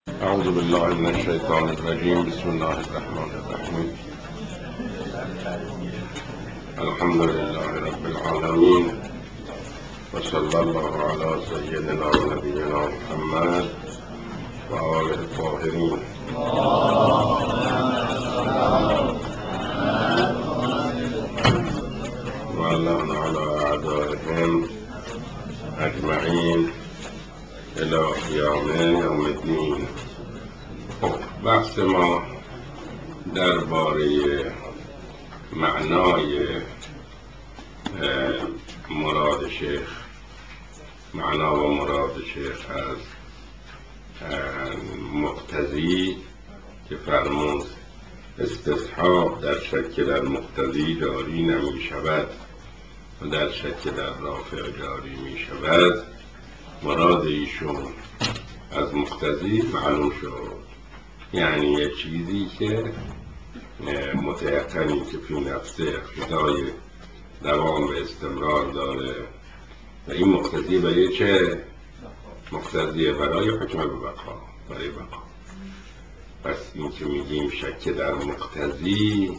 أعوذ بالله من الشيطان الرجيم. بسم الله الرحمن الرحيم. الحمد لله رب العالمين، وصلى الله على سيدنا ونبينا محمد وآله الطاهرين. واللعن على أعدائهم أجمعين إلى قیام یوم الدین. بحث ما درباره معنای مراد شیخ، معنا و مراد شیخ از مقتضی که فرمود استصحاب در شک در مقتضی جاری نمی شود و در شک در رافع جاری می شود. مراد ایشون از مقتضی معلوم شد، یعنی یه چیزی که متیقنی که فی نفسه اقتضای دوام و استمرار داره و این مقتضی برای چه؟ مقتضی برای حکم به بقا، برای بقا. پس این که میگیم شک در مقتضی،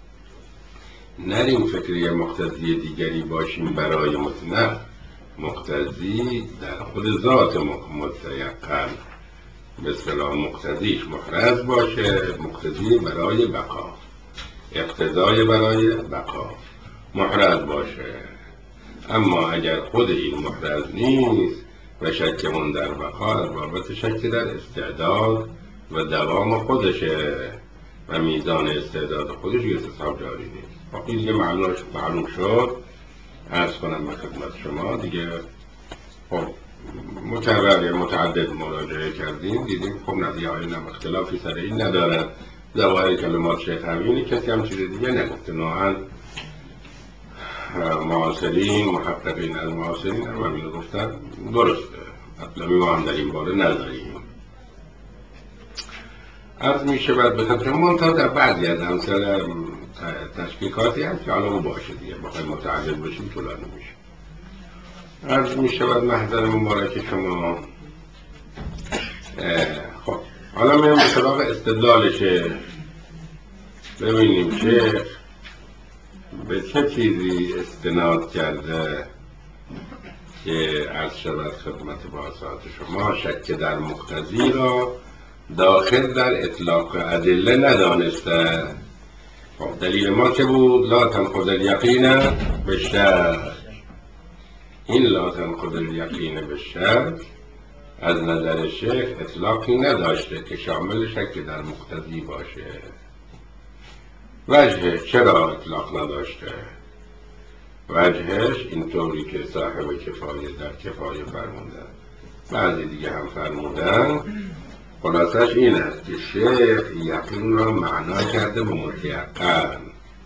نریم فکر یه مقتضی دیگری باشیم برای نه، مقتضی در خود ذات متیقن به اصطلاح مقتضیش محرز باشه، مقتضی برای بقا، اقتضای برای بقا محرز باشه. اما اگر خود این محرز نیست و شکمون در بقا از بابت شک در استعداد و دوام خودشه و میزان استعداد خودش استصحاب جاری نیست. وقتی دیگه معلوم شد، عرض کنم به خدمت شما دیگه. خب مکرر یا متعدد مراجعه کردیم، دیدیم خب نظریه هم اختلافی سر این ندارن. ظواهر کلمات شیخ همینی، کسی هم چیز دیگه نگفته. نوعا معاصرین، محققین از معاصرین هم همین گفتن درسته، مطلبی ما هم در این باره نداریم. عرض می شود به خدمت منتها در بعضی از امثال تشکیکاتی هست که حالا او باشه دیگه، بخواهی متعدد باشیم طولانی میشه. عرض می شود محضر مبارک شما. خب حالا میرم به سراغ استدلالشه، ببینیم شیخ به چه چیزی استناد کرده که عرض شود خدمت باسات شما شک در مقتضی را داخل در اطلاق ادله ندانسته. خب دلیل ما که بود؟ لا تنقض الیقین بالشک. این لا تنقض الیقین بالشک از نظر شیخ اطلاقی نداشته که شامل شک در مقتضی باشه. وجه چرا اطلاق نداشته؟ وجهش اینطوری که صاحب کفایه در کفایه فرمودن، بعضی دیگه هم فرمودن، خلاصش این است که شیخ یقین را معنا کرده به متیقن.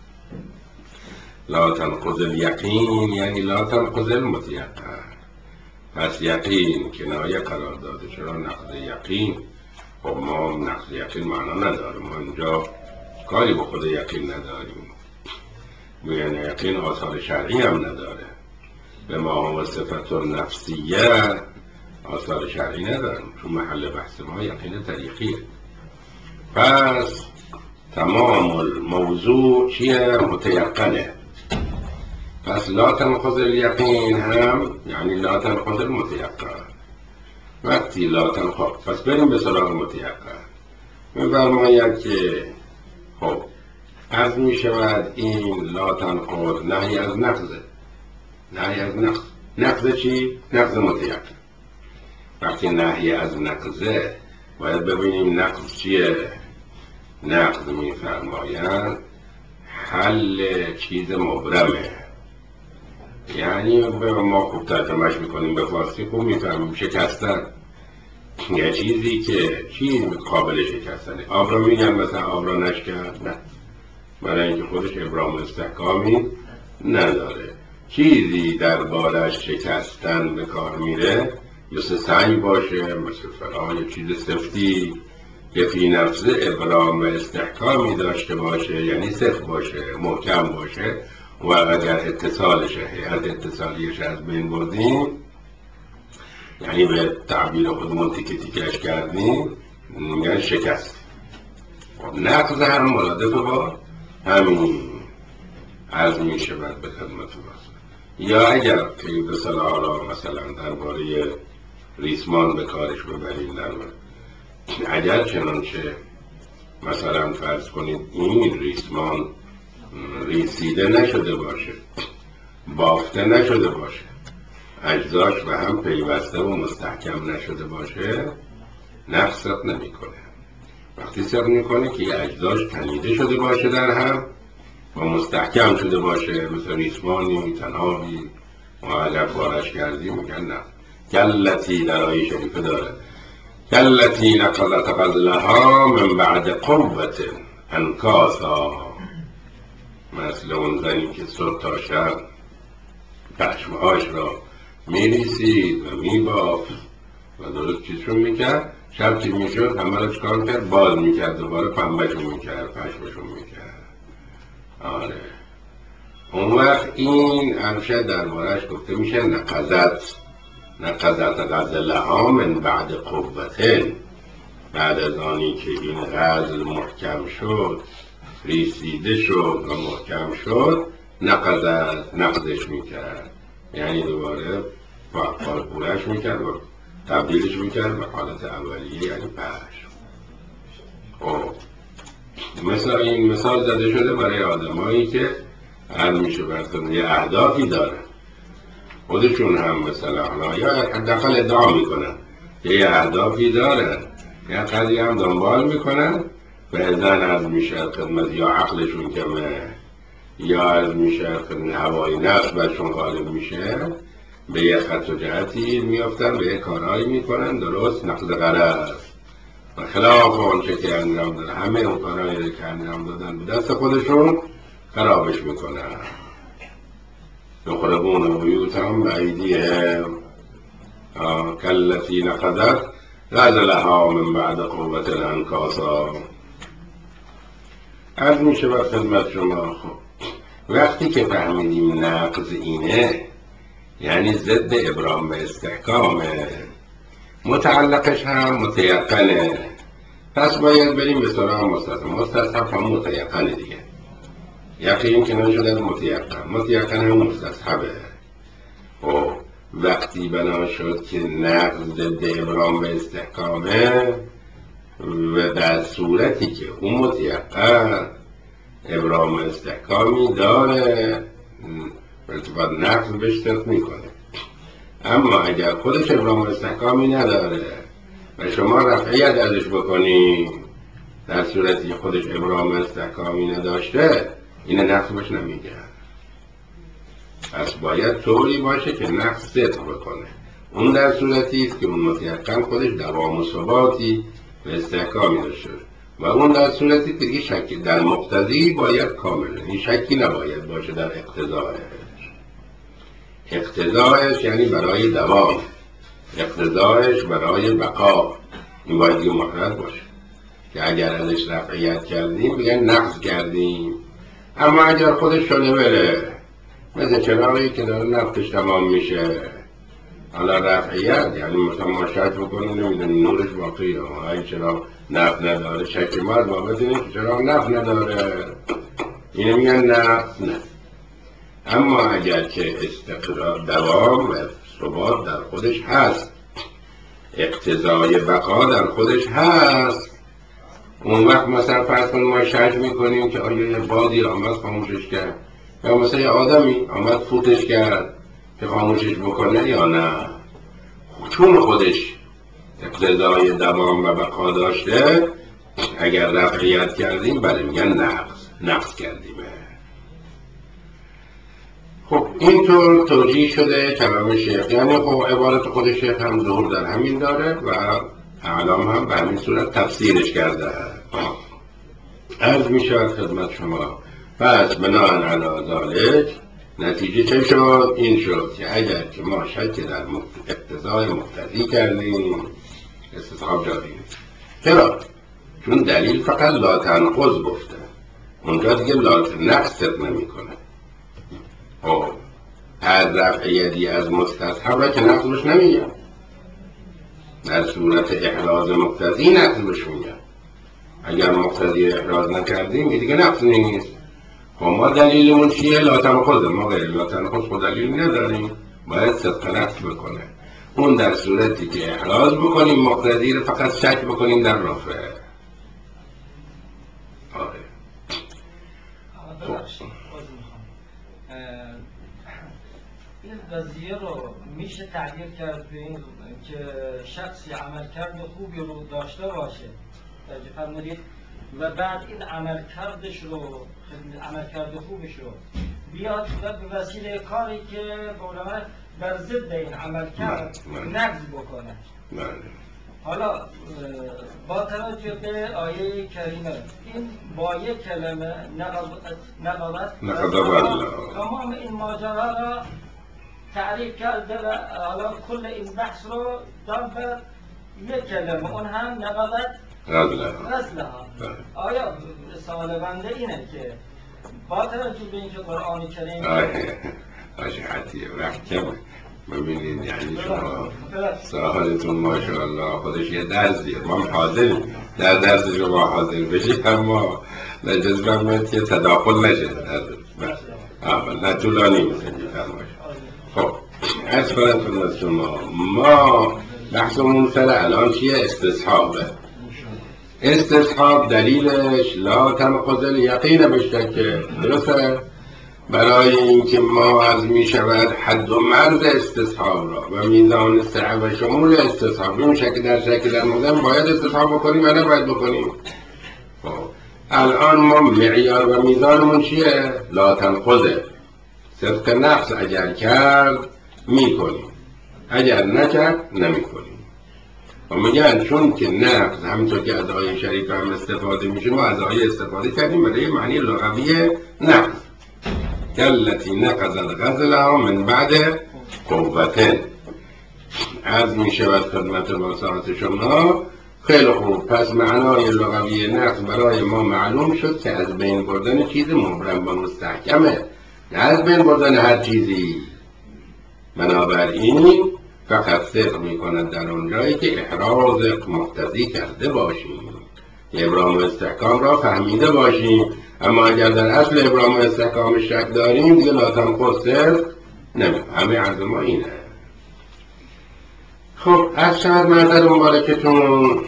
لا تنقض الیقین یعنی لا تنقض المتیقن. پس یقین کنایه قرار داده، چرا نقض یقین؟ خب ما نقض یقین معنا نداره، ما اینجا کاری به خود یقین نداریم، یعنی یقین آثار شرعی هم نداره. به ما و صفت نفسیه آثار شرعی نداریم، چون محل بحث ما یقین طریقیه. پس تمام الموضوع چیه؟ متیقنه. پس لا تنقض الیقین هم یعنی لا تنقض المتیقن. وقتی لا تنقض، پس بریم به سراغ متیقن. می‌فرماید که خب عرض می شود این لا تنقض نهی از نقضه. نهی از نقض، نقض چی؟ نقض متیقن. وقتی نهی از نقضه باید ببینیم نقض چیه. نقض می فرمایند حل چیز مبرمه، یعنی ما خوب ترجمهش میکنیم به فارسی خوب میفهمیم، شکستن. یه چیزی که چیز قابل شکستنه. آب را میگن مثلا آب را نشکن، نه، برای اینکه خودش ابرام استحکامی نداره. چیزی در بارش شکستن به کار میره، مثل سنگ باشه، مثل فلان، یه چیز سفتی که فی نفسه ابرام و استحکامی داشته باشه، یعنی سفت باشه، محکم باشه، و اگر اتصالش، هیئت اتصالیش از بین بردیم، یعنی به تعبیر خودمون تیکه تیکش کردیم، میگن شکست. خب نقض هم مرادف با همین عرض می شود به خدمت باز. یا اگر که به صلاح مثلا درباره ریسمان به کارش ببریم، اگر چنانچه مثلا فرض کنید این ریسمان ریسیده نشده باشه، بافته نشده باشه، اجزاش به هم پیوسته و مستحکم نشده باشه، نقص ثبت نمیکنه. وقتی ثبت میکنه که اجزاش تنیده شده باشه در هم و مستحکم شده باشه، مثل ریسمانی تنابی ما اگر بارش کردیم میگن نه. کلتی در آیه شریفه داره کلتی نقضت غزلها من بعد قوت انکاسا، مثل اون زنی که صبح تا شب پشمهاش را میریسید و میبافت و درست چیزشون میکرد، شب که میشد همه را چکار کرد؟ باز میکرد، دوباره پنبهشون میکرد، پشمشون میکرد. آره اون وقت این همیشه دربارهش گفته میشه نقضت غزلها من بعد قوتن، بعد از آنی که این غزل محکم شد، ریسیده شد و محکم شد، نقضش میکرد، یعنی دوباره پارپورش میکرد و تبدیلش میکرد به حالت اولیه، یعنی پشم. خب مثال زده شده برای آدمایی که هر میشه براتون یه اهدافی دارن، خودشون هم مثلا یا حداقل ادعا میکنن یه اهدافی دارن، یه قضیه هم دنبال میکنن و ازن از میشه خدمت یا عقلشون کمه یا از میشه خدمت هوای نفس برشون غالب میشه، به یه خط و جهتی میافتن، به یه کارهایی میکنن درست نقض غرض و خلاف آنچه که انجام دادن، همه اون کارهایی که انجام دادن به دست خودشون خرابش میکنن. یخربون بیوتهم بایدیهم کالتی نقضت غزلها من بعد قوت انکاسا. عرض میشه بر خدمت شما. خب وقتی که فهمیدیم نقض اینه یعنی ضد ابرام به استحکامه، متعلقش هم متیقنه، پس باید بریم به سراغ مستصحب هم متیقنه دیگه. یقین که نشد از متیقن هم مستصحبه. خب وقتی بنا شد که نقض ضد ابرام به استحکامه و در صورتی که اون متیقن ابرام استحکامی داره، ارتباط نقض بهش ثبت میکنه. اما اگر خودش ابرام استحکامی نداره و شما رفعیت ازش بکنی در صورتی که خودش ابرام استحکامی نداشته، این نقض بهش نمیگه. پس باید طوری باشه که نقض ثبت بکنه. اون در صورتی است که اون متیقن خودش دوام و ثباتی و استحکامی داشته و اون در صورتی که دیگه شکی در مقتضی باید کامله، این شکی نباید باشه در اقتضایش یعنی برای دوام، اقتضایش برای بقا، این باید یه محرد باشه که اگر ازش رفعیت کردیم بگن نقض کردیم. اما اگر خودش شده بره مثل چراغی که داره نفتش تمام میشه، حالا رفعیت یعنی مثلا ما شک بکنیم نمیدونیم نورش باقیه، این چراغ نفت نداره، شک ما از بابت اینه که چراغ نفت نداره، اینه میگن نفت نه. اما اگر که استقرار دوام و ثبات در خودش هست، اقتضای بقا در خودش هست، اون وقت مثلا فرض کنیم ما شک میکنیم که آیا یه بادی آمد خاموشش کرد یا مثلا یه آدمی آمد فوتش کرد که خاموشش بکنه یا نه. چون خودش اقتضای دوام و بقا داشته، اگر رفعیت کردیم بله میگن نقض کردیم. خب اینطور توجیه شده کلام شیخ، یعنی خب عبارت خود شیخ هم ظهور در همین داره و اعلام هم به همین صورت تفسیرش کرده. عرض میشه خدمت شما پس بناء علی ذالک نتیجه چه شد؟ این شد که اگر که ما شک در اقتضای مقتضی کردیم استصحاب جاری نیست. چرا؟ چون دلیل فقط لا تنقض گفته، اونجا دیگه لا نقص نمی کنه. خب هر رفع یدی از مستصحب که نقضش نمیگم، در صورت احراز مقتضی نقض بهش میگن. اگر مقتضی احراز نکردیم دیگه نقض نیست. خب ما دلیلمون چیه؟ لا تناقض. ما غیر لا تناقض خود دلیل نداریم، باید صدق نقض بکنه. اون در صورتی که احراز بکنیم مقتضی رو فقط شک بکنیم در رافعه. آره. این قضیه رو میشه تعبیر کرد به این که شخصی عملکرد خوبی رو داشته باشه در فرمودید و بعد این عملکردش رو عملکرد خوبش رو بیاد و به وسیله کاری که علما بر ضد این عملکرد نقض بکنه. حالا با توجه به آیه کریمه این با یک کلمه نقضت تمام این ماجرا را تعریف کرده و حالا کل این بحث رو داد به یک کلمه، اون هم نقضت غزلها. آیا سوال بنده اینه که با توجه به اینکه قرآن کریم آجه حتیه وقت کمه ببینید، یعنی شما ساحلتون ماشاءالله خودش یه درزیه. ما حاضریم در درس شما حاضر بشید، اما نجز فرمایید که تداخل نشه نه طولانی میسنجی فرمایید. خب از فرمتون از شما ما بحثمون سر الان چیه؟ استصحابه. استصحاب دلیلش لا تنقض الیقین بشکه، درسته؟ برای اینکه ما از می شود حد و مرز استصحاب را و میزان سعه و شمول استصحاب این شکل در مقدم باید استصحاب بکنیم و نباید بکنیم. خب الان ما معیار و میزانمون چیه؟ لا تنقضه. صدق نقص اگر کرد می کنیم، اگر نکرد نمی کنیم. و میگن چون که نقض همینطور که از آیه شریف هم استفاده میشه، ما از آیه استفاده کردیم برای معنی لغوی نقض. کلتی نقضت غزلها من بعد قوتن. عرض می شود خدمت واسعات شما. خیلی خوب، پس معنای لغوی نقض برای ما معلوم شد که از بین بردن چیز مبرم و مستحکمه، نه از بین بردن هر چیزی. بنابراین فقط صدق می کند در اون جایی که احراز مقتضی کرده باشیم، ابرام و استحکام را فهمیده باشیم. اما اگر در اصل ابرام و استحکام شک داریم دیگه لا تنقض صدق نمی. همه عرض ما اینه. خب از شود منظر مبارکتون.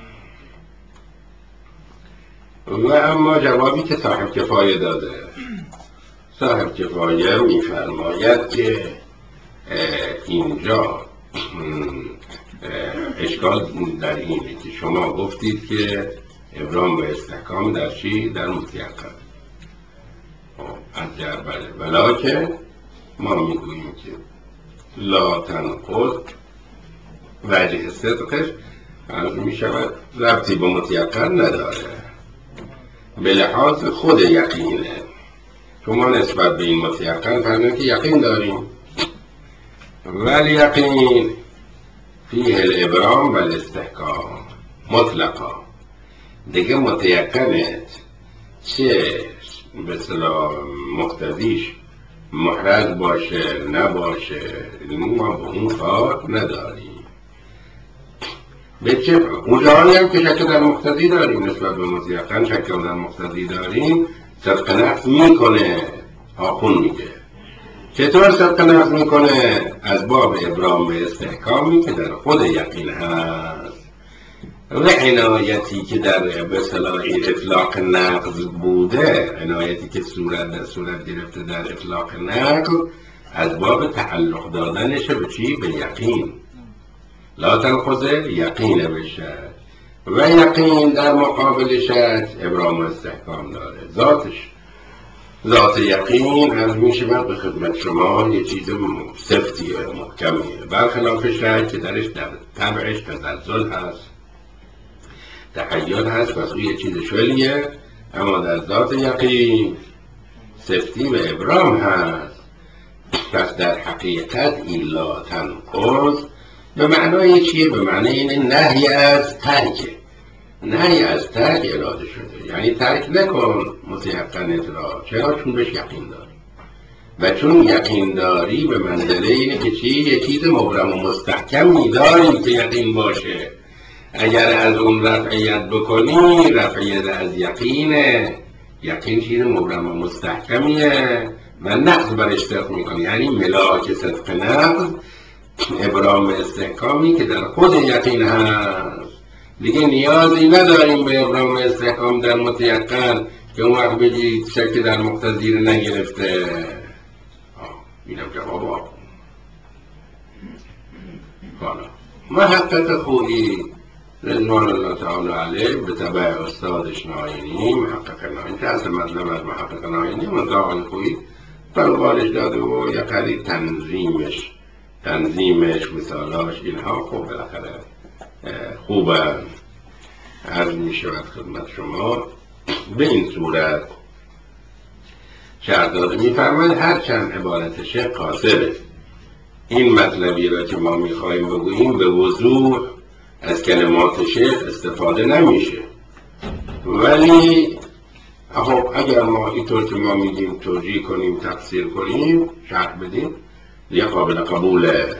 و اما جوابی که صاحب کفایه داده، صاحب کفایه میفرماید که اینجا اشکال در اینه که شما گفتید که ابرام و استحکام در چی؟ در متیقن. اگر بله، ولیکن ما میگوییم که لا تنقض وجه صدقش عرض میشود ربطی به متیقن نداره، به لحاظ خود یقینه. شما نسبت به این متیقن فرمودید که یقین داریم، ولی یقین فیه الابرام و الاستحکام مطلقا. دیگه متیقنت چه به اصطلاح مقتضیش محرز باشه نباشه، ما به اون کار نداریم. به چه اونجایی هم که شک در مقتضی داریم نسبت به متیقن شک در مقتضی داریم، صدق نقض میکنه. آخون میگه چطور صدق نقض میکنه؟ از باب ابرام و استحکامی که در خود یقین هست و عنایتی که در به اصطلاح اطلاق نقض بوده، عنایتی که صورت گرفته در اطلاق نقض از باب تعلق دادنشه به چی؟ به یقین. لا تنقض یقین بشه و یقین در مقابل شک ابرام و استحکام داره. ذات یقین از میشه به خدمت شما یه چیز سفتیه، محکمیه، برخلاف شک که درش در طبعش تزلزل هست، تحیر هست، پس یه چیز شلیه. اما در ذات یقین سفتی و ابرام هست. پس در حقیقت این لا تنقض به معنای چیه؟ به معنای این نهی از ترک، نهی از ترک اراده شده. یعنی ترک نکن متیقنت را. چرا؟ چون بهش یقین داری. و چون یقین داری به منزله اینه که چی؟ یه چیز مبرم و مستحکمی داری که یقین باشه. اگر از اون رفعیت بکنی، رفعیت از یقینه. یقین چیز مبرم و مستحکمیه و نقض برش صدق میکنی، یعنی ملاک صدق نقض ابرام استحکامی که در خود یقین هست. دیگه نیازی نداریم به ابرام استحکام در متیقن که اون وقت بگید شک در مقتضی نگرفته. اینم جواب آقا. حالا محقق خویی رضوان الله تعالی علیه به تبع استادش ناینی، محقق ناینی که اصل مطلب از محقق ناینی آقای خویی فرقالش داده و یک قدری تنظیمش مثالاش اینها خوب بالاخره خوبه. عرض می شود خدمت شما به این صورت شرط داده می فرماید هرچند عبارتش قاصره، این مطلبی را که ما می خواهیم بگوییم به وضوح از کلمات شیخ استفاده نمیشه، ولی خب اگر ما اینطور که ما میگیم توجیه کنیم، تفسیر کنیم، شرح بدیم، یه قابل قبوله.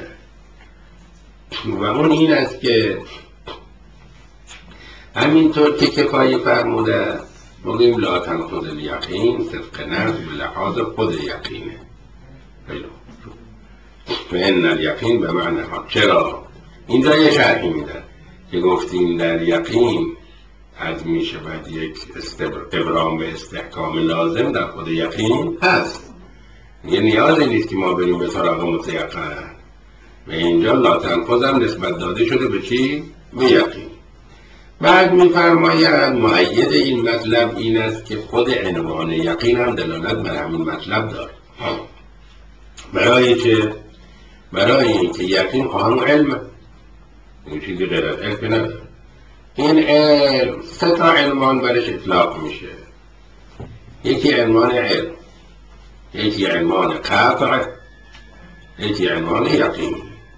و اون این است که همینطور که کفایی فرموده بگیم لا تنقض الیقین صدق نقض به لحاظ خود یقینه. فإن الیقین به معنی ها. چرا؟ اینجا یه شرحی میدن که گفتیم در یقین از می شود یک ابرام به استحکام لازم در خود یقین هست. یه نیازی نیست که ما بریم به سراغ متیقن. و اینجا لا تنقض هم نسبت داده شده به چی؟ به یقین. بعد می‌فرماید مؤید این مطلب این است که خود عنوان یقین هم دلالت بر همین مطلب داره. برای اینکه یقین قانون علم، این چیزی غیر از علم نداره. این علم سه تا عنوان برش اطلاق میشه. یکی عنوان علم، یکی عنوان قطع، یکی عنوان یقین.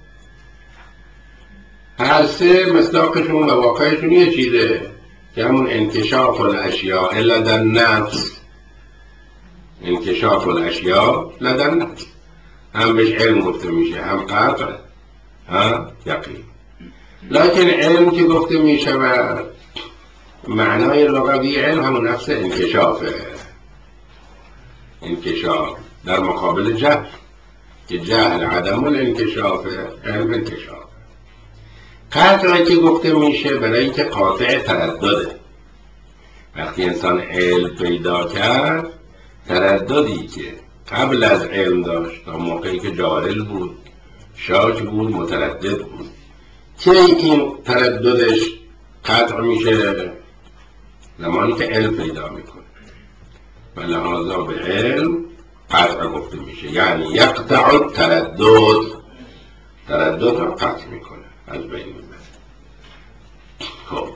هر سه مصداقشون و واقعشون یه چیزه که همون انکشاف الاشیاء لدى النفس، انکشاف الاشیاء لدى النفس، هم بهش علم گفته میشه، هم قطع، هم یقین. لکن علم که گفته میشه و معنای لغوی علم همون نفس انکشافه. انکشاف در مقابل جهل، که جهل عدم الانکشافه، علم انکشاف. قطعی که گفته میشه برای اینکه قاطع تردده. وقتی انسان علم پیدا کرد، ترددی که قبل از علم داشت تا موقعی که جاهل بود، شاک بود، متردد بود، که این ترددش قطع میشه زمانی که علم پیدا میکنه و لحاظا به علم قطع گفته میشه، یعنی یقطع تردد را قطع میکنه، از بین میبره. خب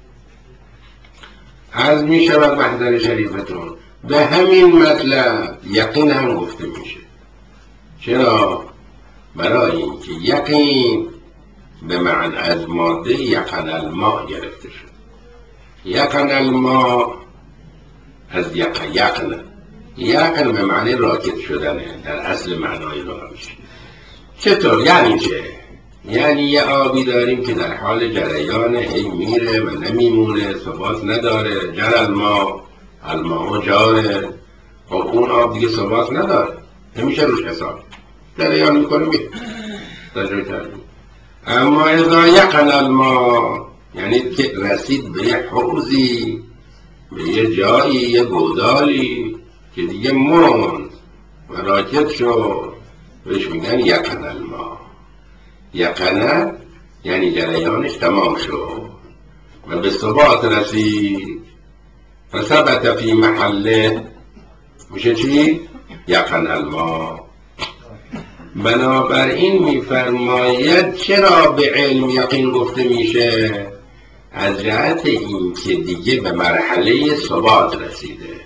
از میشود محضر شریفتون به همین مطلب یقین هم گفته میشه. چرا؟ برای اینکه یقین به معنی از ماده یقن الماء گرفته شد. یقن الماء از یقن به معنی راکد شدنه در اصل معنای لغویش. چطور؟ یعنی چه؟ یعنی یه آبی داریم که در حال جریانه، هی میره و نمیمونه، ثبات نداره. جر الماء جاره. خب اون آب دیگه ثبات نداره، نمیشه روش حساب، جریان میکنه میره. تجربه کردیم. اما اذا یقن الماء یعنی که رسید به یه حوضی، به یه جایی، یه گودالی که دیگه موند و راکد شد، بهش میگن یقن الماء. یقنه یعنی جریانش تمام شد و به ثبات رسید. فثبت فی محله میشه چی؟ یقن الماء. بنابراین میفرماید چرا به علم یقین گفته میشه؟ از جهت این که دیگه به مرحله ثبات رسیده.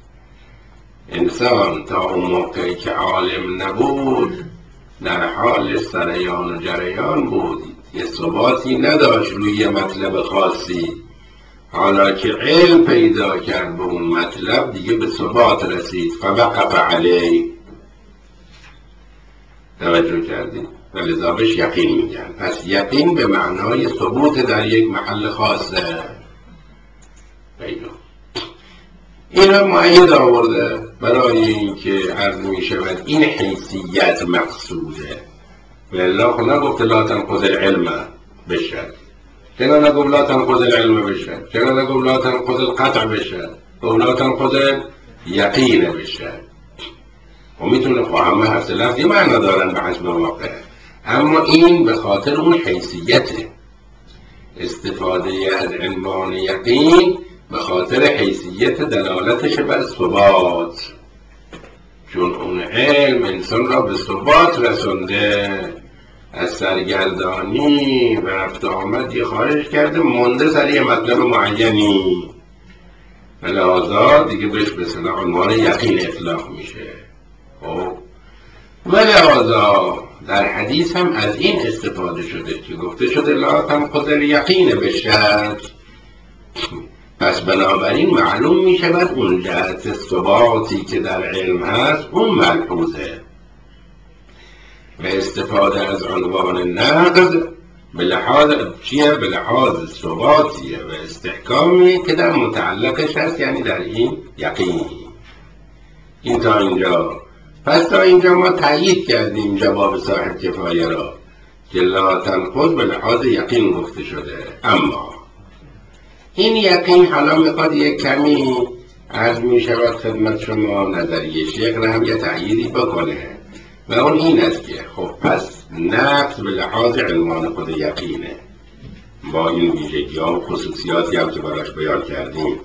انسان تا اون موقعی که عالم نبود در حال سریان و جریان بود، یه ثباتی نداشت روی یه مطلب خاصی. حالا که علم پیدا کرد به اون مطلب دیگه به ثبات رسید. فوقف علیه، توجه کردید؟ و لذا بهش یقین میگن. پس یقین به معنای ثبوت در یک محل خاصه پیدا. این را مؤید آورده برای اینکه عرض می شود این حیثیت مقصوده. والله خود نگفت لا تنقض العلم بشد، چرا نگفت لا تنقض العلم بشد، چرا نگفت لا تنقض القطع بشد، گفت لا تنقض یقین بشد. و میتونه خب همه هر سه لفظی معنا دارن به حسب واقع، اما این به خاطر اون حیثیته. استفاده از عنوان یقین به خاطر حیثیت دلالتش بر ثبات، چون اون علم انسان را به ثبات رسونده، از سرگردانی و رفت آمد یه خارج کرده، مونده سر یه مطلب معینی، و لحاظا دیگه بهش به اصطلاح عنوان یقین اطلاق میشه. خب و لحاظا در حدیث هم از این استفاده شده که گفته شده لا تنقض الیقین بشد. پس بنابراین معلوم می شود اون جهت ثباتی که در علم هست اون ملحوظه، و استفاده از عنوان نقض به لحاظ چیه؟ به لحاظ ثباتیه و استحکامیه که در متعلقش هست، یعنی در این یقین. این تا اینجا. پس تا اینجا ما تأیید کردیم جواب صاحب کفایه را که لا تنقض به لحاظ یقین گفته شده. اما این یقین حالا میخواد یک کمی عرض می شود خدمت شما نظریه شیخ را هم یه تأییدی بکنه، و اون این است که خب پس نقض به لحاظ عنوان خود یقینه با این ویژگی ها و خصوصیاتی هم که براش بیان کردیم.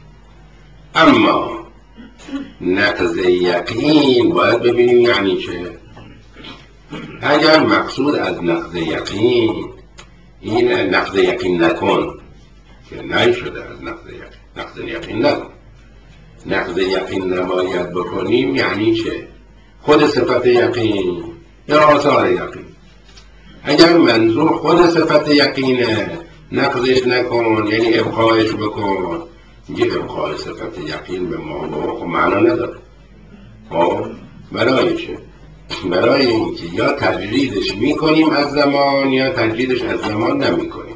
اما نقض یقین باید ببینیم یعنی چه. اگر مقصود از نقض یقین این نقض یقین نکن که نشده، از نقض یقین نکن، نقض یقین نباید بکنیم یعنی چه؟ خود صفت یقین یا آثار یقین. اگر منظور خود صفت یقینه نقضش نکن یعنی ابقایش بکن، میگه ابقای صفت یقین به ما خب معنا نداره. خب برای چه؟ برای اینکه یا تجریدش میکنیم از زمان یا تجریدش از زمان نمیکنیم.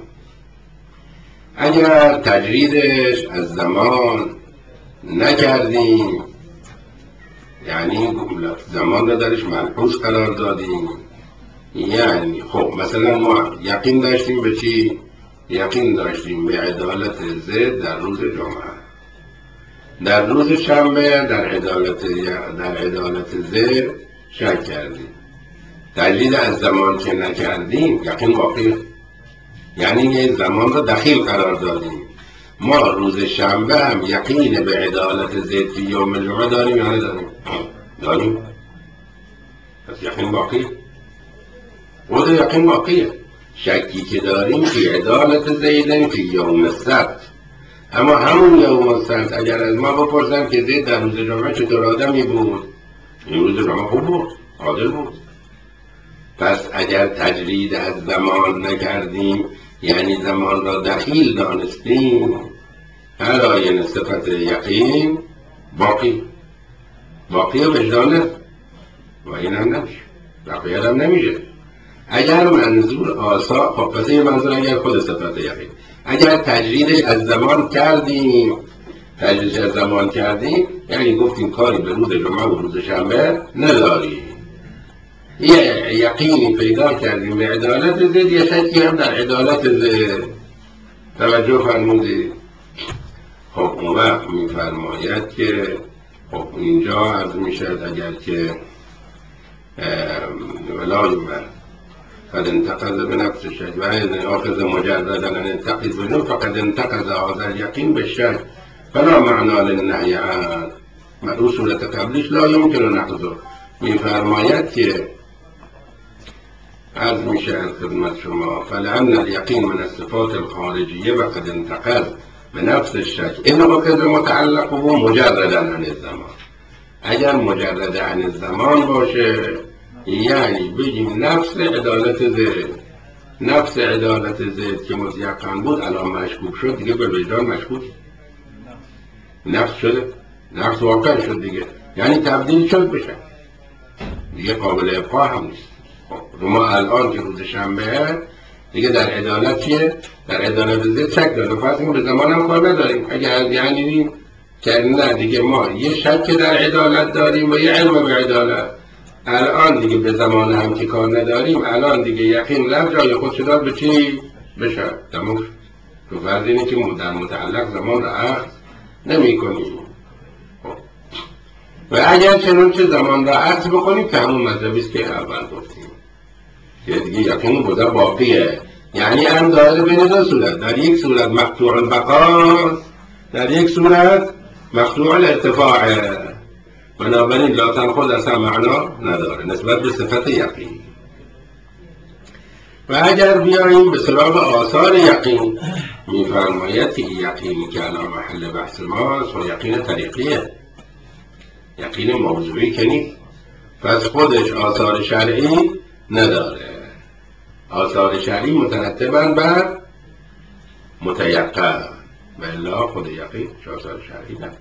اگر تجریدش از زمان نکردیم یعنی زمان را درش ملحوظ قرار دادیم، یعنی خب مثلا ما یقین داشتیم به چی؟ یقین داشتیم به عدالت زید در روز جمعه، در روز شنبه در عدالت زید شک کردیم. تجرید از زمان که نکردیم یقین واقعی، یعنی یه زمان را دخیل قرار دادیم. ما روز شنبه هم یقین به عدالت زید فی یوم جمعه داریم یا نداریم؟ داریم. پس یقین واقعی، خود یقین واقعیه. شکی که داریم فی عدالت زیدن فی یوم السبت، اما همون یوم السبت اگر از ما بپرسن که زید در روز جمعه چطور آدمی بود، این روز جمعه خوب بود، عادل بود. پس اگر تجرید از زمان نکردیم یعنی زمان را دخیل دانستیم، هر آین صفت یقین باقی وجدانه و این هم نمیشه، بقیه هم نمیشه. اگر منظور آثار، خب پس این منظور اگر خود صفت یقین، اگر تجریدش از زمان کردیم یعنی گفتیم کاری به روز جمعه و روز شنبه نداریم، یه یقینی پیدا کردیم به عدالت زید، یه شکی هم در عدالت زید. توجه فرمودید؟ خب اون وقت میفرماید که خب اینجا عرض میشد اگر که ولا یومن قد انتقض به نفس الشک و این آخذ مجردن انتقض بنو فقد انتقض هذا اليقين بالشك فلا معنى للنهي عنه. اون صورت قبلیش لا یمکن نقضه. میفرماید که عرض میشه خدمت شما فلعن الیقین من الصفات الخارجیه و قد انتقض به نفس الشک این آخذ متعلق و مجردا عن الزمان. اگر مجرد عن الزمان باشه یعنی بگیم نفس عدالت زید که متیقن بود الان مشکوک شد، دیگه به وجدان مشکوک نفس شده، نفس واقع شد دیگه، یعنی تبدیل شد بشه. دیگه قابل ابقا هم نیست. خب ما الان که روز شنبه دیگه در عدالت چیه؟ در عدالت ضد شک داریم. فرض کنیم به زمان هم کار نداریم. اگر یعنی که نه دیگه ما یه شک در عدالت داریم و یه علم به عدالت. الان دیگه به زمان هم که کار نداریم، الان دیگه یقین رفت جای خودش داد به چی؟ به شک. تموم شد. تو فرض اینه که در متعلق زمان را اخذ نمی کنیم. و اگر چنانچه زمان را اخذ بکنیم که همون مطلبی است که اول گفتیم که دیگه یقین بوده باقیه، یعنی هم داره بین دو صورت، در یک صورت مقطوع البقا، در یک صورت مقطوع الارتفاع. بنابراین لا تنخذ اصلا معنا نداره نسبت به صفت یقین. و اگر بیاییم به سراغ آثار یقین، میفرماید که یقینی که الان محل بحث ماست و یقین طریقیه، یقین موضوعی که نیست، پس خودش آثار شرعی نداره. آثار شرعی مترتباً بر متیقن، بلا خود یقین آثار شرعی نداره.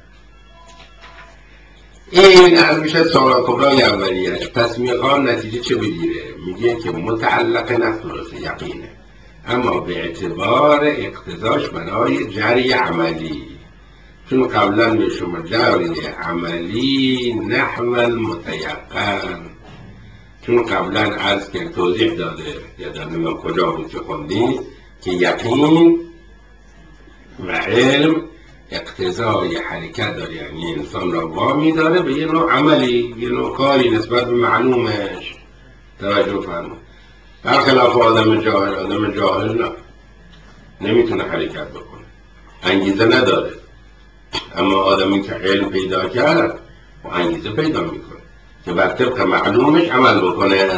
این از میشه سوال کبرای اولیش. پس میخواد نتیجه چه بگیره؟ میگه که متعلق نفس درست یقینه، اما به اعتبار اقتضاش برای جری عملی، چون قبلا به شما جری عملی نحو المتیقن، چون قبلا عرض که توضیح داده یادم کجا بود که خوندیم که یقین و علم اقتضای حرکت داره، یعنی انسان را وامی داره به یه نوع عملی، یه نوع کاری نسبت به معلومش. توجه فرمایید. برخلاف آدم جاهل نه، نمیتونه حرکت بکنه، انگیزه نداره. اما آدمی که علم پیدا کرد و انگیزه پیدا میکنه که بر طبق معلومش عمل بکنه.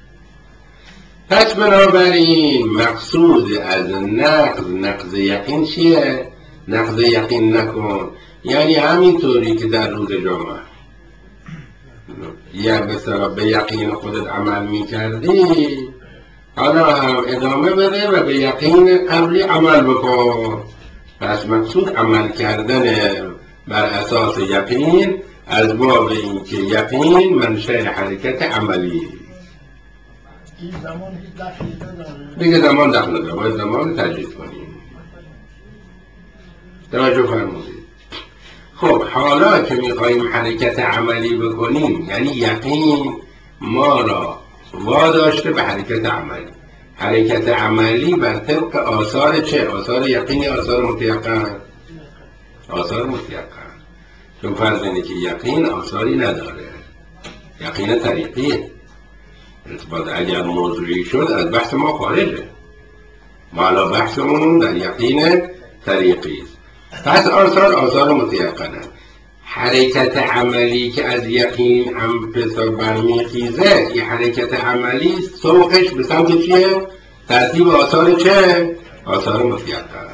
پس بنابراین مقصود از نقض یقین چیه؟ نقض یقین نکن، یعنی همینطوری که در روز جمعه یا مثلا به یقین خودت عمل میکردی، حالا هم ادامه بده و به یقین قبلی عمل بکن. پس مقصود عمل کردن بر اساس یقین از باب این که یقین منشأ حرکت عملی. این زمان هیچ دخلی نداره. دیگه زمان دخل نداره، باید زمان تجدید کنیم. توجه فرمودید. خب حالا که میخواییم حرکت عملی بکنیم، یعنی یقین ما را واداشته به حرکت عملی. حرکت عملی بر طبق آثار چه؟ آثار یقینی، آثار متیقن. آثار متیقن. چون فرض اینه که یقین آثاری نداره، یقین طریقیه. اگر موضوعی شد از بحث ما خارجه. ما الان بحثمون در یقین طریقی است. پس آثار متیقنه. حرکت عملی که از یقین هم پسر برمیخیزه، این حرکت عملی سوقش به سمت چیه؟ ترتیب آثار چه؟ آثار متیقن.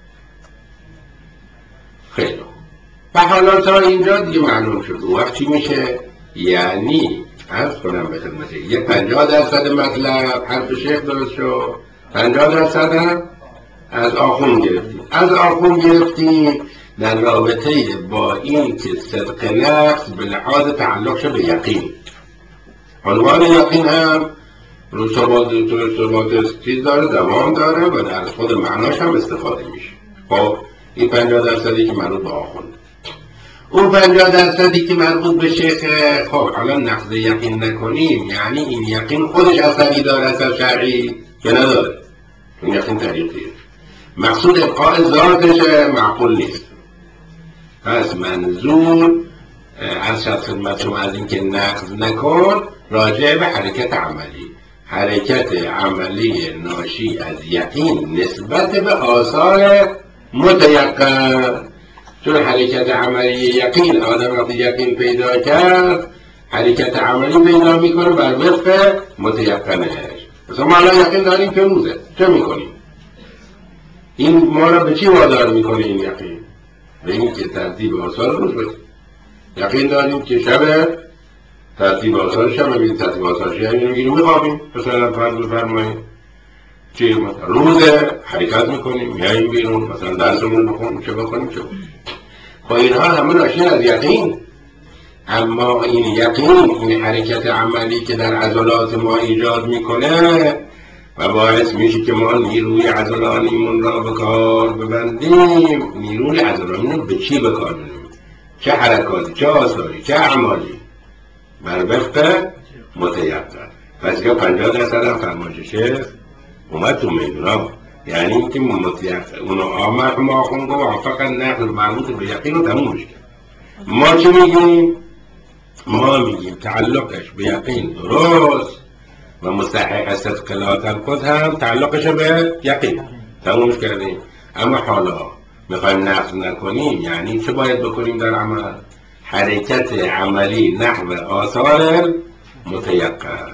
خیلی خوب. و حالا تا اینجا دیگه معلوم شد وقت چی میشه؟ یعنی عرض کنم به خدمت یه 50% مطلب حرف شیخ درست شد، 50% هم از آخون گرفتیم. از آخون گرفتیم در رابطه با این که صدق نفس به لحاظ تعلقش به یقین. عنوان یقین هم رو ثبات چیز داره، دوام داره و در خود معناش هم استفاده میشه. خب این 50% که مربوط به آخون، اون 50% که مربوط به شیخ. خب حالا نقض یقین نکنیم، یعنی این یقین خودش اثری داره، اثر شرعی که نداره، این یقین طریقیه. مقصود ابقاء ذاتش معقول نیست. پس منظور از شد خدمت شما از این که نقض نکن راجع به حرکت عملی. حرکت عملی ناشی از یقین نسبت به آثار متیقن. چون حرکت عملی یقین، آدم وقتی یقین پیدا کرد حرکت عملی پیدا میکنه بر وفق متیقنش. مثلا ما الان یقین داریم که روزه، چه میکنیم؟ این ما را به چی وادار میکنه این یقین؟ به این که ترتیب آثار روز بده. یقین داریم که شب ترتیب آثار شب ببینید، ترتیب آثار شب میگیریم میخوابیم. مثلا فرض بفرمایید چه مثلا روزه حرکت میکنیم، میاییم بیرون، مثلا درسمون بخونیم، چه بخونیم چه بخونیم. خب اینها همه ناشی از یقین. اما این یقین، این حرکت عملی که در عضلات ما ایجاد میکنه و باعث میشه که ما نیروی عضلانیمون را به کار ببندیم، نیروی عضلانیمون به چی به کار ببندیم؟ چه حرکاتی، چه آثاری، چه اعمالی؟ بر وفق متیقن. پس که 50% هم فرمایشه اومد تو میدونا، یعنی اینکه متیقن اونو آمد ما خونگو و فقط نقل مربوط به یقین رو تمومش کرد. ما چه میگیم؟ ما میگیم تعلقش به یقین درست و مستحق صدق لا تنقض هم تعلقش به یقین تمومش کردیم. اما حالا میخوایم نقض نکنیم، یعنی چه باید بکنیم در عمل؟ حرکت عملی نحو آثار متیقن.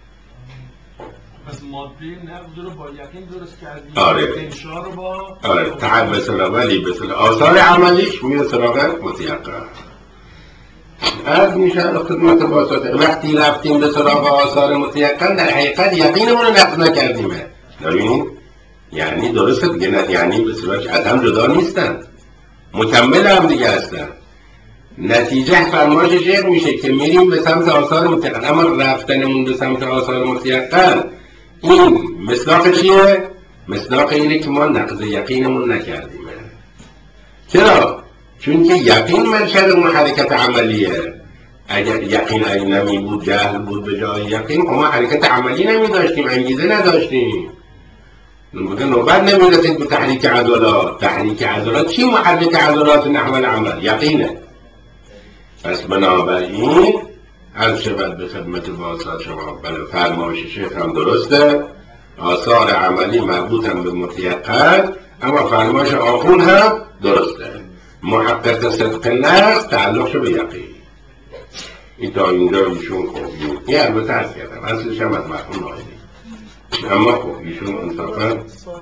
پس ماده نقد رو با یقین درست کردیم. آره. انشاء رو با مثلا ولی مثل آثار عملیش میره سراغ متیقن. از میشه خدمت باسطه وقتی رفتیم به سراغ آثار متیقن در حقیقت یقینمون رو نقض نکردیمه. ببینید یعنی درسته دیگه، نه یعنی به صورت از هم جدا نیستن، مکمل هم دیگه هستن. نتیجه فرمایش شیخ میشه که میریم به سمت آثار متیقن، اما رفتنمون به سمت آثار متیقن این مصداق چیه؟ مصداق اینه که ما نقض یقینمون نکردیمه. چرا؟ چون که یقین منشأ اون حرکت عملیه. اگر یقین این نمی بود، جهل بود به جای یقین، ما حرکت عملی نمی داشتیم، انگیزه نداشتیم، نوبت نمی رسید به تحریک عضلات. تحریک عضلات چی محرک عضلات نحو العمل؟ یقینه. پس بنابراین عرض شود به خدمت بازار شما، بله فرمایش شیخ هم درسته، آثار عملی مربوطن به متیقن، اما فرمایش آخون هم درسته، محقق صدق نقض تعلقش به یقین. این تا اینجا ایشون خوبی، این البته عرض کردم اصلش هم از مرحوم نایمی، اما خب ایشون انصافا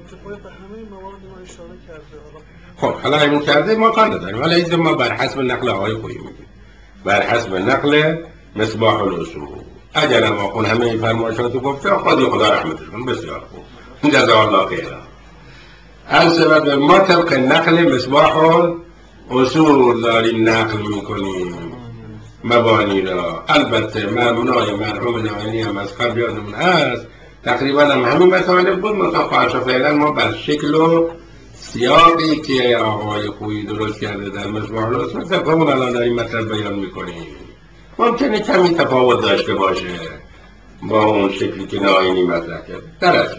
خب حالا همین کرده ما کار نداریم. حالا ایزه ما بر حسب نقل آقای خویی میگیم، بر حسب نقل مصباح الاصول. اگر هم آخون همه این فرمایشاتو گفته خدا رحمتش کن، بسیار خوب، جزا الله خیرا. عرض شود ما طبق نقل مصباح الاصول داریم نقل میکنیم مبانی را. البته مبنای مرحوم نایمی هم از قبل یادمون هست، تقریبا هم همین مطالب بود، متفاوت فعلا ما بر شکل و سیاقی که آقای خویی درست کرده در مصباح الاصول طبقمون الان داریم مطلب بیان میکنیم. ممکنه کمی تفاوت داشته باشه با اون شکلی که نایمی مطرح کرده. در اصل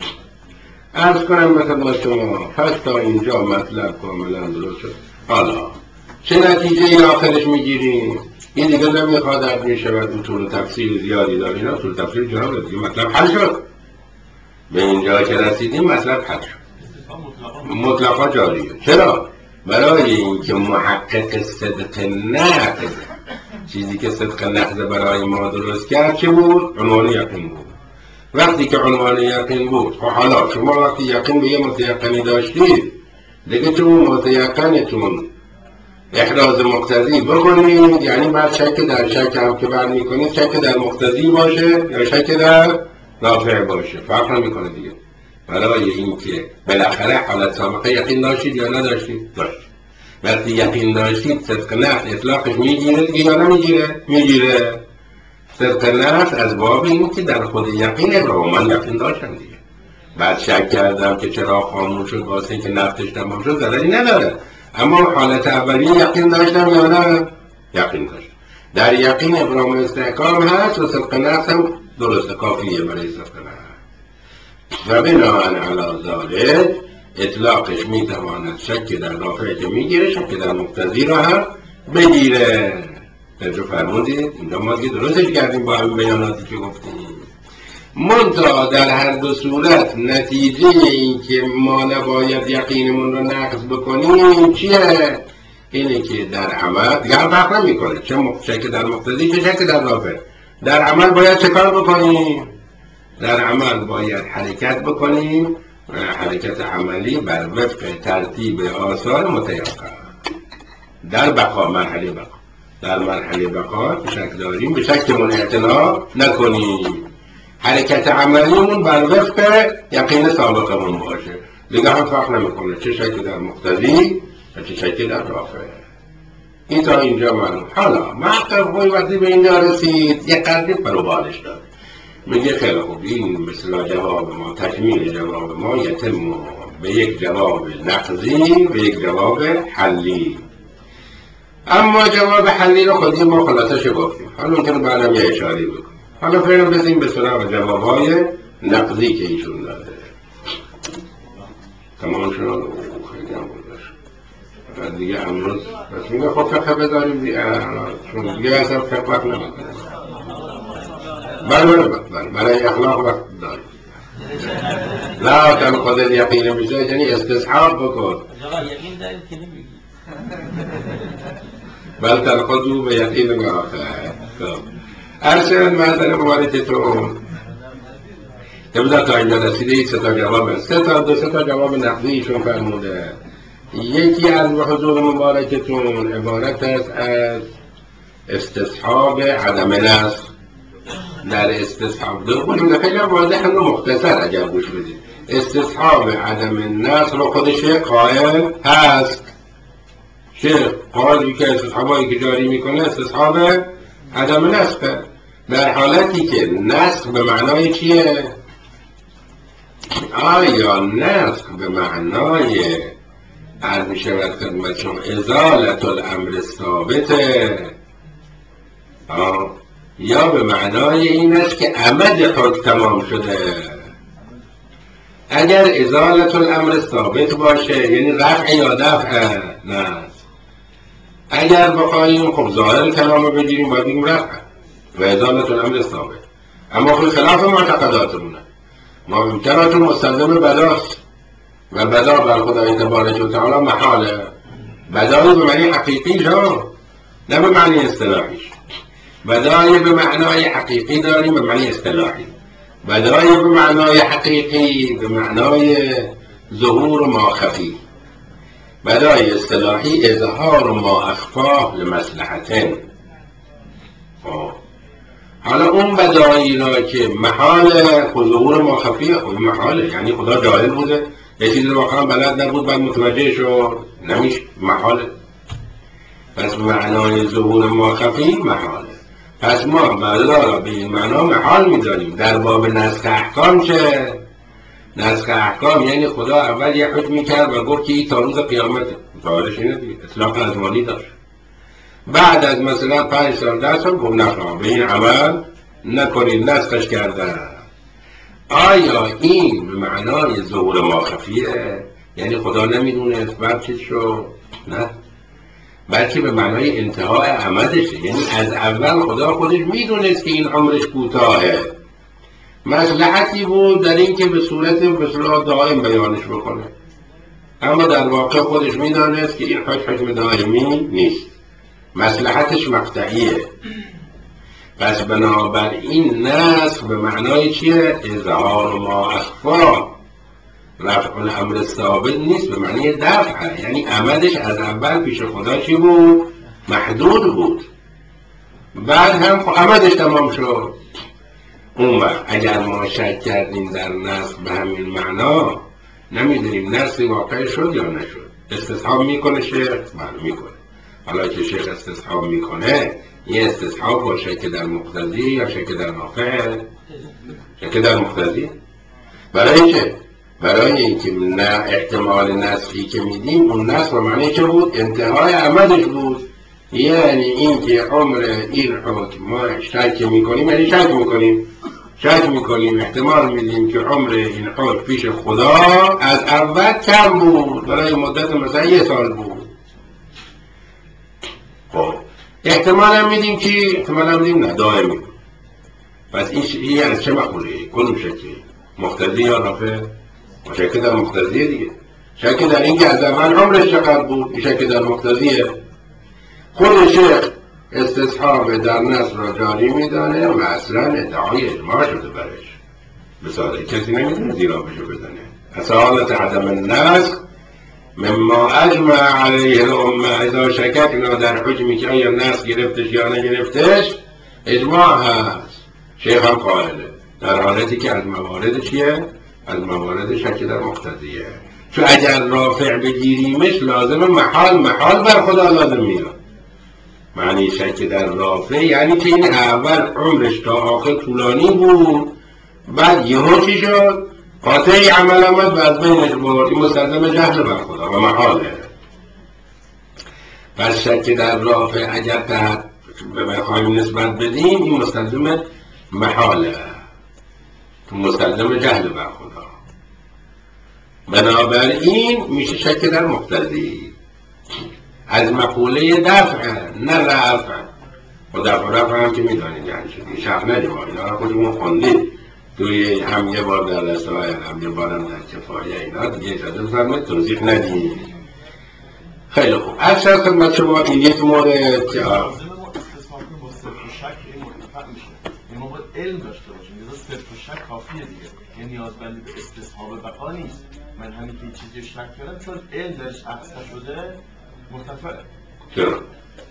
عرض کنم به خدمت شما، پس تا اینجا مطلب کاملا درست شد. حالا چه نتیجه ای آخرش میگیریم؟ این دیگه نمیخواد در میشود طول تفسیر زیادی داره، اینا طول تفسیر جناب دیگه مطلب حل شد. به اینجا که رسیدیم مطلب حل شد، مطلقا جاریه. چرا؟ برای اینکه محقق صدق نقض، چیزی که صدق نقض برای ما درست کرد چه بود؟ عنوان یقین بود. وقتی که عنوان یقین بود، حالا شما وقتی یقین به یه متیقنی داشتید دیگه تو متیقنتون احراز مقتضی بکنید، یعنی بعد شک در شک هم که بر میکنید شک در مقتضی باشه یا شک در نافع باشه، فرق نمیکنه دیگه. برای اینکه بالاخره حالت سابقه یقین داشتید یا نداشتید؟ داشتید. وقتی یقین داشتید صدق نقض اطلاقش میگیره دیگه یا نمیگیره؟ میگیره. صدق نقض از باب این که در خود یقین ابراهیم من یقین داشتم دیگه، بعد شک کردم که چرا خاموش شد واسه اینکه نفتش تمام شد، ضرری نداره. اما حالت اولیه یقین داشتم یا نه؟ یقین داشتم. در یقین ابراهیم استحکام هست و صدق نقض هم درست کافیه برای صدق نقض. و بناهن علی ذالک اطلاقش میتواند شک در رافعه که میگیره شک در مقتضی را هم بگیره. توجه فرمودید؟ اینجا ما دیگه درستش کردیم با همین بیاناتی که گفتیم. منتها در هر دو صورت نتیجه این که ما نباید یقینمون رو نقض بکنیم چیه؟ اینه که در عمل دیگه فرق نمیکنه چه شک در مقتضی چه شک در رافع. در عمل باید چه کار بکنیم؟ در عمل باید حرکت بکنیم، حرکت عملی بر وفق ترتیب آثار متیقن. در بقا، مرحله بقا، در مرحله بقا شک داریم، به شکمون اعتنا نکنیم، حرکت عملیمون بر وفق یقین سابقمون باشه. دیگه هم فرق نمیکنه چه شک در مقتضی و چه شک در رافع. این تا اینجا معلوم. حالا محقق وقتی به اینجا رسید یک قدری پروبالش داد، میگه خیلی خوب این مثلا جواب ما، تکمیل جواب ما یتم به یک جواب نقضی به یک جواب حلی. اما جواب حلی رو خودی ما خلاصش گفتیم، حالا ممکنه بعدم یه اشاره بکنیم. حالا فعلا بزنیم به سراغ جوابهای نقضی که ایشون داده. تمام شد. خیلی هم بودش بعد دیگه امروز بس میگه خب فقه بذاریم دیگه، چون دیگه اصلا فقه وقت نمیکنیم. برای اخلاق وقت داریم. لا تنقض الیقین میشه یعنی استصحاب بکن. یقین داریم که نمیگی. بل تنقضو به یقین آخر. ارشد معذر مبارکتون تبدأ تا اینجا رسیده سه تا جواب، سه تا جواب نقضی ایشون فرموده. یکی از حضور مبارکتون عبارت است از استصحاب عدم نسخ. در استصحاب دوم خیلی واضح و مختصر اگر گوش بدید، استصحاب عدم نسخ رو خودش قائل هست. شیخ قائلی که استصحابایی که جاری میکنه استصحاب عدم نسخه، در حالتی که نسخ به معنای چیه؟ آیا نسخ به معنای عرض می شود خدمتشون ازالت الامر ثابته یا به معنای این است که عمد حکم تمام شده؟ اگر ازالت الامر ثابت باشه یعنی رفع یا دفع نه. اگر بخواهیم خب ظاهر کلامو بگیریم باید بگیم رفع و ازالت الامر ثابت، اما خب خلاف معتقداتمونه. ما امکنات مستلزم بداست و بدا بر خدای تبارک و تعالی محاله. بدایی به معنی حقیقی ها، نه به معنی اصطلاحیش. بدایی به معنای حقیقی داریم به معنی اصطلاحی. بدایی به معنای حقیقی به معنای ظهور ما خفی. بدای اصطلاحی اظهار ما اخفاه لمصلحتين. حالا اون بدایی را که محاله ظهور ما خفیه، خود محاله یعنی خدا جاهل بوده یه چیزی رو واقعا بلد نبود بعد متوجه شد، نمیشه محاله. پس معنای ظهور ما خفی محاله. پس ما بلا را به این معنا محال می‌دانیم. در باب نسخ احکام چه؟ نسخ احکام یعنی خدا اول یه حکمی کرد و گفت که این تا روز قیامته، ظاهرش اینه دیگه، اطلاق ازمانی داشت. بعد از مثلا 5 سال 10 سال گفت نخواه به این عمل نکنید، نسخش کردن. آیا این به معنای ظهور ما خفیه؟ یعنی خدا نمیدونه بعد چیز شد؟ نه، بلکه به معنای انتهای عمدشه. یعنی از اول خدا خودش میدونست که این عمرش کوتاهه، مصلحتی بود در این که به صورت مثلا دائم بیانش بکنه، اما در واقع خودش میدانست که این حکم دائمی نیست، مصلحتش مقطعیه. پس بنابراین نسخ به معنای چیه؟ اظهار ما اخفا. رفع الامر ثابت نیست، به معنی دفع، یعنی عمدش از اول پیش خدا چی بود؟ محدود بود، بعد هم عمدش تمام شد. اون وقت اگر ما شک کردیم در نسخ به همین معنا، نمیدونیم نسخ واقع شد یا نشد. استصحاب میکنه شیخ؟ معلوم میکنه. حالا که شیخ استصحاب میکنه، یه استصحاب با شک در مقتضی یا شک در نافع؟ شک در مقتضی. برای چه؟ برای اینکه نه احتمال نسخی که میدیم اون نسخ به معنی چه بود؟ انتهای عمدش بود. یعنی اینکه عمر این حکم ما شک میکنیم، یعنی شک میکنیم احتمال میدیم که عمر این حکم پیش خدا از اول کم بود، برای مدت مثلا 1 سال بود. خب احتمال هم میدیم که احتمال هم میدیم نه دائمی. پس این از چه مقوله؟ کدوم شکلی؟ مقتضی یا نافع؟ شک در مقتضیه دیگه. شک در این که از اول عمرش چقدر بود، این شک در مقتضیه. خود شیخ استصحاب در نسخ را جاری میدانه و اصلا ادعای اجماع شده برش، به ساده کسی نمیتونه زیرا بشو بزنه. اصالت عدم نسخ مما اجمع علیه الامه. اذا شککنا در حکمی که آیا نسخ گرفتش یا نگرفتش، اجماع هست. شیخ هم قائله در حالتی که از موارد چیه؟ از موارد شک در مقتضیه. چون اگر رافع بگیریمش لازم محال بر خدا لازم میاد. معنی شک در رافع یعنی که این اول عمرش تا آخر طولانی بود، بعد یهو چی شد؟ قاطعی عمل آمد و از بینش برد. این مستلزم جهل بر خدا و محاله. پس شک در رافع اگر تحت بخواهیم نسبت بدیم این مستلزم محاله، مستلزم جهل بر خدا. بنابراین میشه شک در مقتضی از مقوله دفع نه رفع. و دفع و رفع هم که میدانید یعنی شدی شک ندیم، اینا رو خودمون خوندید توی هم یه بار در رسائل هم یه بارم در کفایه، اینا دیگه اجازه بفرمایید توضیح ندیم. خیلی خوب. از شد خدمت شما این یک مورد که ما باید علم داشته باشیم، یه صرف و شک کافیه دیگه، یه نیازمندی به استصحاب بقا نیست. من همین که چیزی شک کردم چون علم درش اخذ شده مرتفعه. چرا؟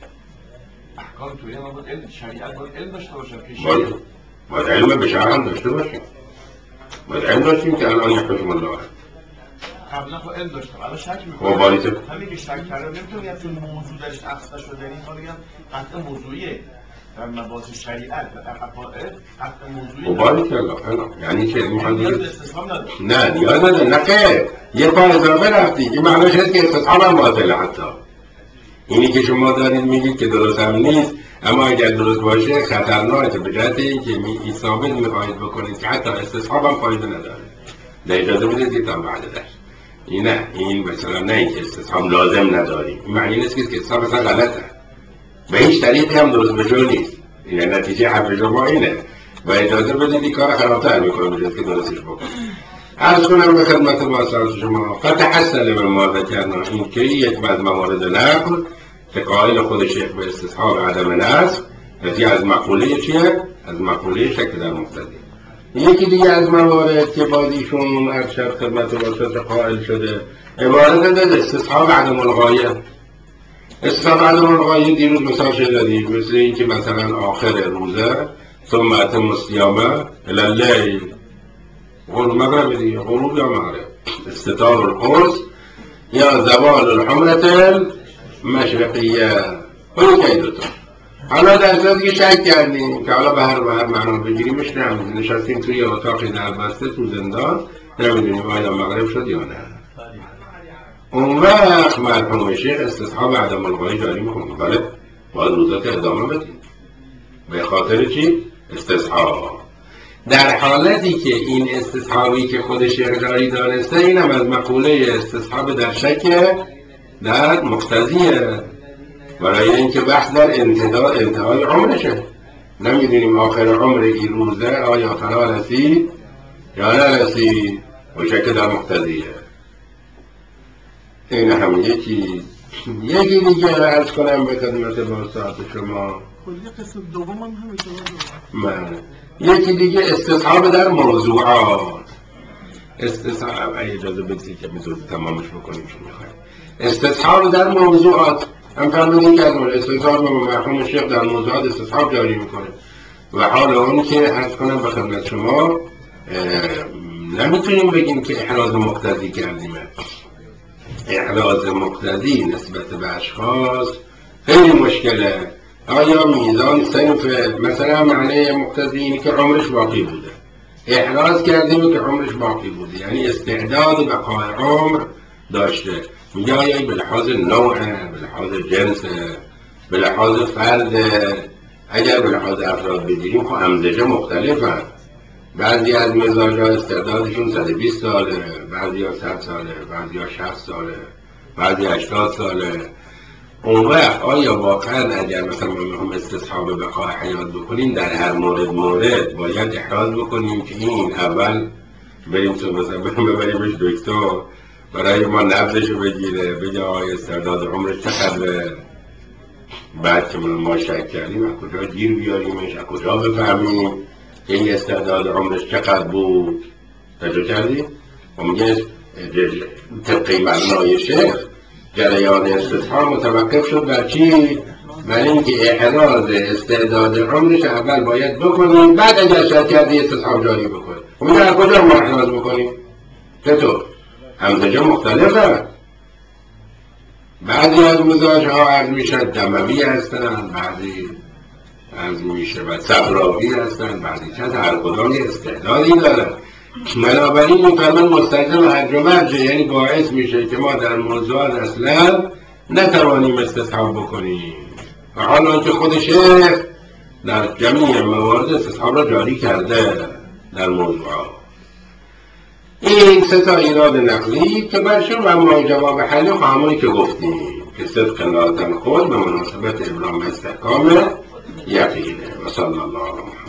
احکام توی ما باید علم، شریعت باید علم داشته باشم که باید علم به شرع هم داشته باشیم. باید علم داشتیم که الان یحکم الله قبلا خب علم داشتم، الان شک میکنم. همین که شک کردم نمیتونم یه چون موضوع درش اخذ شده، این حالا بگم قطع موضوعیه در مباحث شریعت و عقاید قطع موضوعی. مبارک الله. یعنی که نیاز استثناء نداره. نه نیاز نداره. نه که یه پا اضافه رفتی، این معناش هست که استثناء هم باطله. حتی اینی که شما دارید میگید که درست هم نیست، اما اگر درست باشه خطرناکه به جهت اینکه ثابت میخواهید بکنید که حتی استصحاب هم فایده نداره. نه اجازه بدید که تا بعد درس این مثلا نه اینکه استصحاب لازم نداریم، این معنی نیست که استصحاب مثلا غلطه، به هیچ طریقی هم درست به جای نیست. این نتیجه حرف شما اینه و اجازه بدید این کار خرابتر میکنه بجاست که درستش بکنه. عرض کنم به خدمت واصلات شما فتحصل من ما ذکرنا، این که یک از موارد نقل که قائل خود شیخ به استصحاب عدم نصب نتیجه از مقوله چیه؟ از مقوله شک در مقتضی. یکی دیگه از موارد که بازیشون ارشد خدمت واصلات قائل شده عبارت از استصحاب عدم الغایه. استصحاب عدم الغایه دیروز مثال دادیم، مثل این که مثلا آخر روزه ثم اتم الصیام الی اللیل، مغرب دیگه، غروب یا مغرب، استطار القرص یا زوال الحمرة المشرقیه. اون که دوتا حالا در صورتی که شک کردیم که حالا به هر معنا بگیریمش نمیدونیم، نشستیم توی اتاقی دربسته تو زندان نمیدونیم آیا مغرب شد یا نه. اون وقت مرحوم شیخ استصحاب عدم الغایه جاری میکنیم. بله باید روزات ادامه بدیم. به خاطر چی؟ استصحاب. در حالتی که این استصحابی که خود شیخ جاری دانسته اینم از مقوله استصحاب در شک در مقتضیه، برای اینکه بحث در انتهای عمرشه. نمیدونیم آخر عمر این روزه آیا فرا رسید یا نرسید و شک در مقتضیه. این هم یکی دیگه عرض کنم به خدمت واصلات شما. یه قسم دوم هم من یکی دیگه استصحاب در موضوعات. استصحاب اجازه بدید که بزرگ تمامش بکنیم چون میخوایم. استصحاب در موضوعات هم فرمودیم که از استصحاب مرحوم شیخ در موضوعات استصحاب جاری میکنه و حال اون که عرض کنم به خدمت شما نمیتونیم بگیم که احراز مقتضی کردیم. احراز مقتضی نسبت به اشخاص خیلی مشکله. آیا میزان صنف مثلا معنی مقتضی اینه که عمرش باقی بوده، احراز کردیم که عمرش باقی بوده یعنی استعداد بقای عمر داشته. میگه آیا به لحاظ نوعه، به لحاظ جنسه، به لحاظ فرده. اگر به لحاظ افراد بگیریم خب امزجه مختلفه. بعضی از مزاج‌ها استعدادشون 120 ساله، بعضی ها 100 ساله، بعضی ها 60 ساله، بعضی 80 ساله. اون وقت آیا واقعا اگر مثلا ما استصحاب بقای حیات بکنیم در هر مورد باید احراز بکنیم که این اول بریم تو مثلا ببریمش دکتر برای ما نبضشو بگیره بگه آیا استعداد عمرش چقدره، بعد که ما شک کردیم از کجا گیر بیاریمش، از کجا بفهمیم که این استعداد عمرش چقدر بود. تجربه کردیم؟ و میگه طبق مبنای شیخ جریان استصحاب متوقف شد بر چی؟ بر اینکه احراز استعداد عمرش اول باید بکنیم، بعد اگر شک کردی استصحاب جاری بکنیم. و میگه از کجا ما احراز بکنیم؟ چطور؟ همزجه مختلفه. بعضی از مزاج ها عرض میشه دموی هستن، بعضی عرض میشه و صفراوی هستن، بعضی کس هر کدام یه استعدادی دارن. بنابراین میفرمان مستلزم هرج و مرج، یعنی باعث میشه که ما در موضوعات اصلا نتوانیم استصحاب بکنیم. و حالا که خود شیخ در جمعی موارد استصحاب را جاری کرده در موضوعات. این سه تا ایراد نقلی که برشون و ما جواب حل همونی که گفتیم که صدق لازم خود به مناسبت ابرام استحکام یقینه. و صلی الله علیه